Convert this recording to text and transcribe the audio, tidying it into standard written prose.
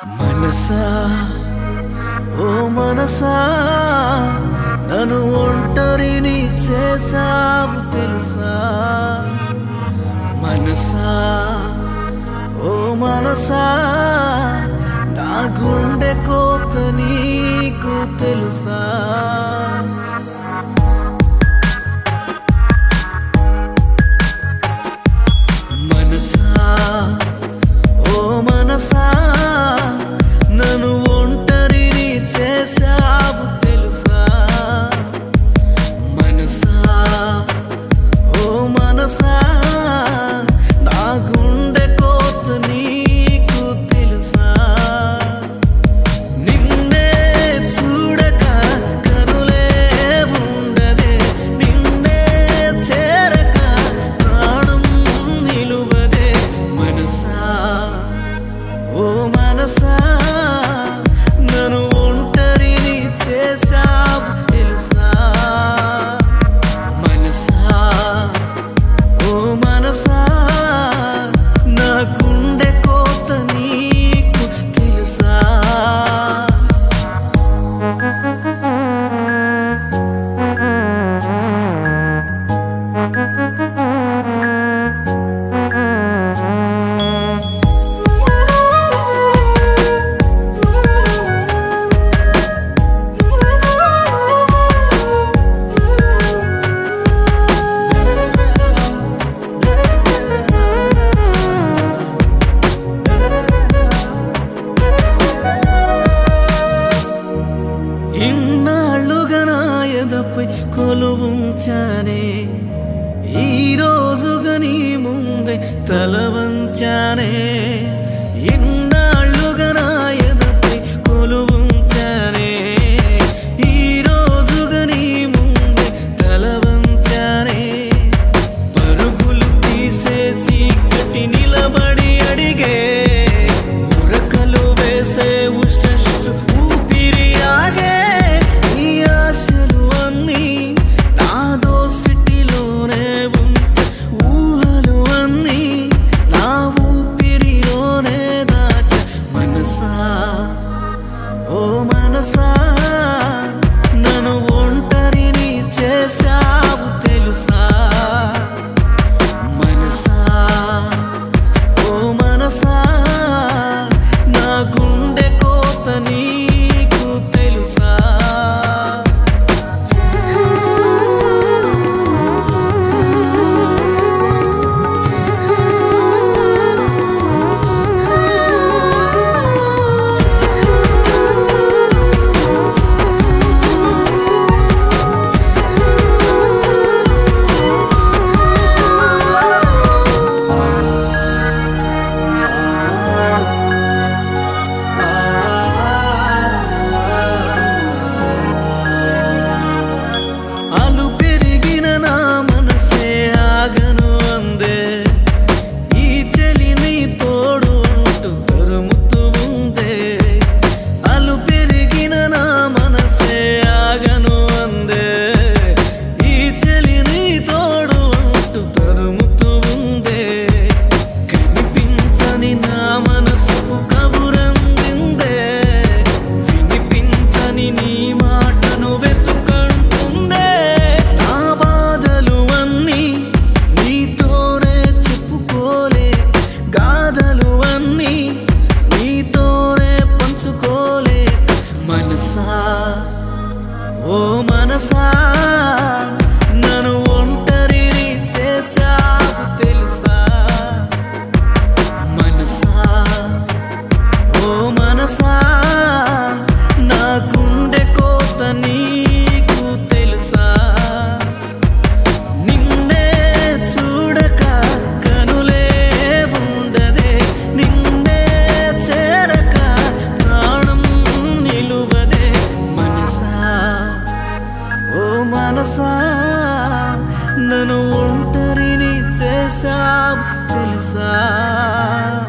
మనసా ఓ మనసా నన్ను ఒంటరిని చేసావు తెలుసా మనసా ఓ మనసా నా గుండె కోత నీకు తెలుసా మనసా ఓ మనసా నన్ను ఒంటరిని చేసావు తెలుసా మనసా ఓ మనసా నా గుండె కోత నీకు తెలుసా నిన్నే చూడక కనులే ఉండదే నిన్నే చేరక ప్రాణం నిలువదే మనసా ఓ మనసా నన్ను ఒంటరిని చేసావు తెలుసా మనసా ఓ మనసా నా గుండె కోత నీకు తెలుసా ఇన్నాళ్ళుగా నా ఎదపై కొలువుంచానే ఈ రోజుగా నీ ముందే తల వంచానే ఇన్నాళ్ళుగా నా ఎదపై కొలువుంచానే ఈ రోజుగా నీ ముందే తల వంచానే పరుగులు తీసే చీకటి నిలబడి అడిగే ఉరకలు వేసే ఉషస్సు ఊపిరి ఆగే ఓ మనసా నన్ను ఒంటరిని చేసావు తెలుసా మనసా ఓ మనసా నా గుండె కోత నీకు తెలుసా ఓ మనసా నన్ను ఒంటరిని చేసావు తెలుసా మనసా ఓ మనసా నా గుండె కోత నీకు తెలుసా నిన్నే చూడక కనులే ఉండదే నిన్నే చేరక ప్రాణం నిలువదే మనసా ఓ మనసా నన్ను ఒంటరిని చేసావు తెలుసా